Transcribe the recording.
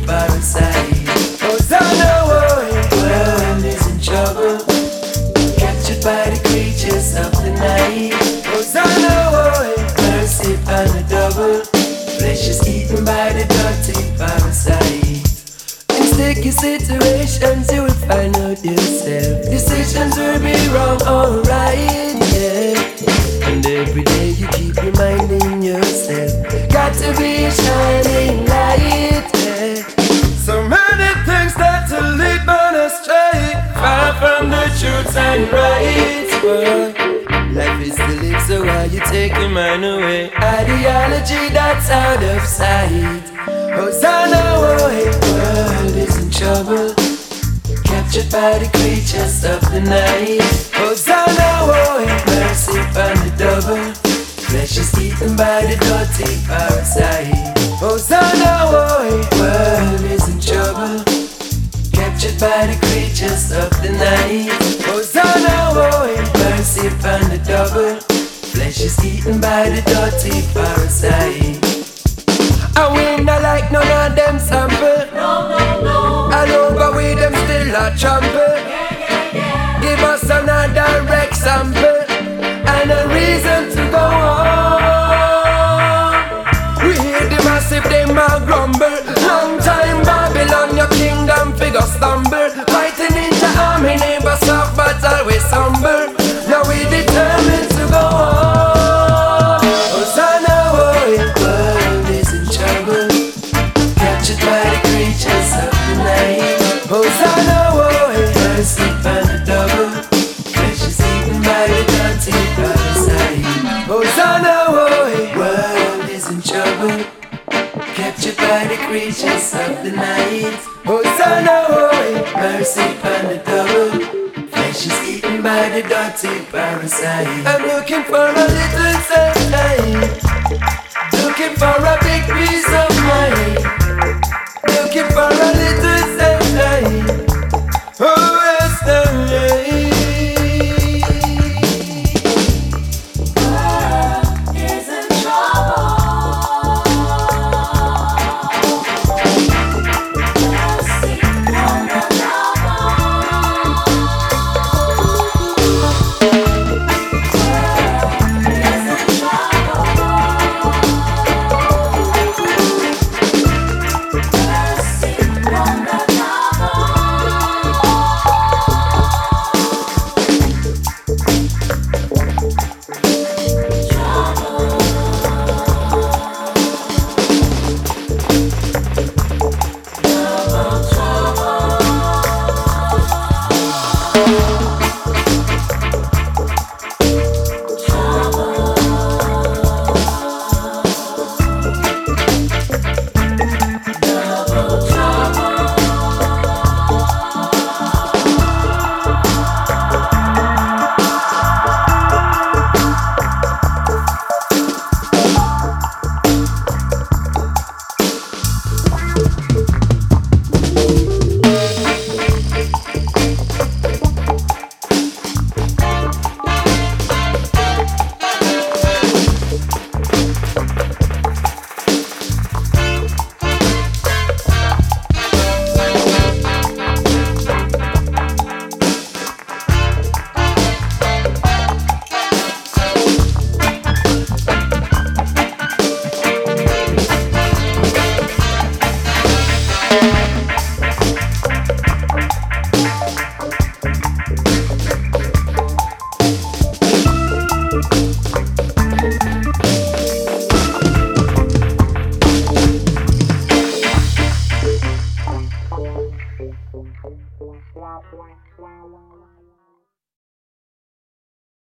parasite. Hosanna, world is in trouble, captured by the creatures of the night. Hosanna, mercy upon the double, flesh is eaten by the dirty parasite. In sticky situations you will find out yourself. Decisions will be wrong or right, yeah. And every day you keep reminding yourself, got to be a shining light, yeah. So many things start to lead man astray, far from the truth and right, but life is to live, so why you take your mind away? Ideology that's out of sight. Hosanna, world is in trouble, captured by the creatures of the night. Hosanna, mercy upon the double, flesh is eaten by the dirty parasite. Hosanna, world is in trouble, captured by the creatures of the night. Hosanna, mercy upon the double, flesh is eaten by the dirty parasite. I win not like none of them sample. No. All over with them still a trample. Give us another example and a reason to go on. We hear the massive, them a grumble. Long time Babylon, your kingdom figure stumble. Fighting ninja army, neighbor soft but always humble. Now we determined to go on. Hosanna, world is in trouble, captured by the creatures of the night. Hosanna, mercy upon the double, flesh is eaten by the dirty parasite. Hosanna, world is in trouble, captured by the creatures of the night. Hosanna, mercy upon the double, flesh is eaten by the dirty parasite. I'm looking for a little sunshine, looking for a big piece of mind, looking for a little sunshine. Oh, yes, world is in trouble. Mercy on the double. World is in trouble. Mercy on the double. Wow.